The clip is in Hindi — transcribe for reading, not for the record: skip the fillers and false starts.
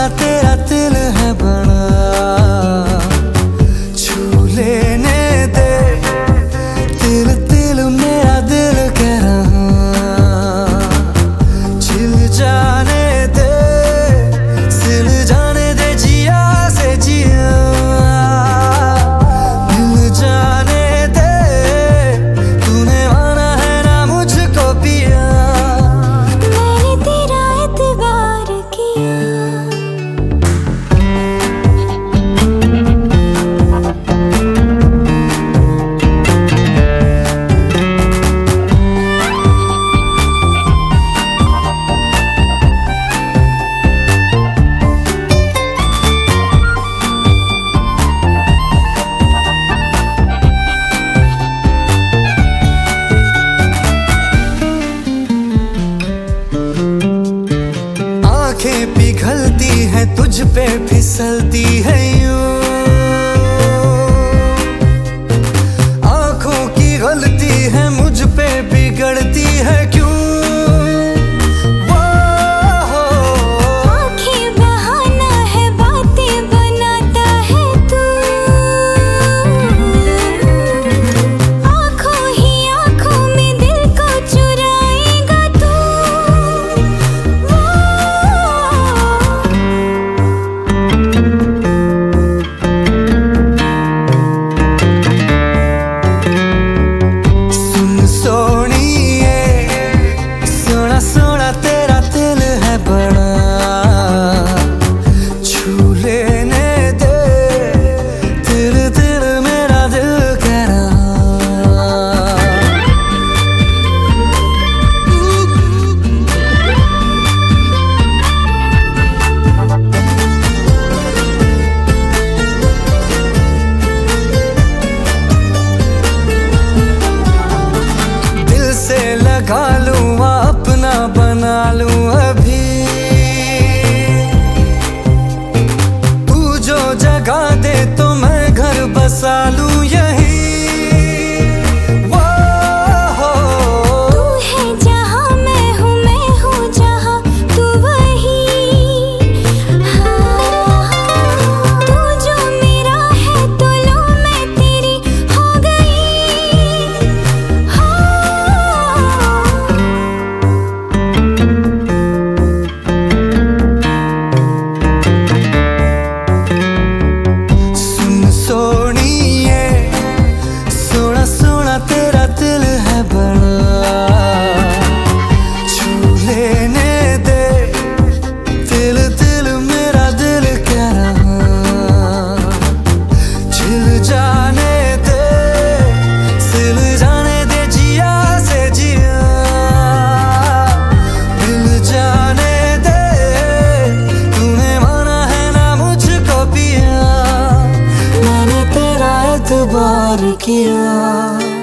सोना तेरा दिल है बड़ा, छू लेने दे दिल दिल मेरा दिल कह रहा, छिल जाने दे सिल जाने दे जिया से जिया, मिल जाने दे तूने माना है ना मुझको पिया, मैंने तेरा एतबार किया। आंखें पिघलती है तुझ पे फिसलती है यूं, आंखों की गलती है मुझ पे बिगड़ती है क्यों, आंखें बहाना है बातें बनाता है तू, आंखों ही आंखों में दिल को चुराएगा तू, सुन सोनिए सोना सोना तेरा दिल है बड़ा, छू लेने दे दिल दिल मेरा दिल कह रहा, दिल से लगा लूं अपना बना लूं अभी, तू जो जगह दे तो मैं घर बसा लूं यहीं, तू है जहाँ मैं हूँ जहाँ तू वही, तू जो मेरा है तो लो मैं तेरी हो गई, सुन सोनिए सोना सोना तेरा दिल है बड़ा, छू लेने दे दिल दिल मेरा दिल कह रहा, छिल जाने दे सिल जाने दे जिया से जिया, मिल जाने दे तूने माना है ना मुझको पिया, मैंने तेरा एतबार किया।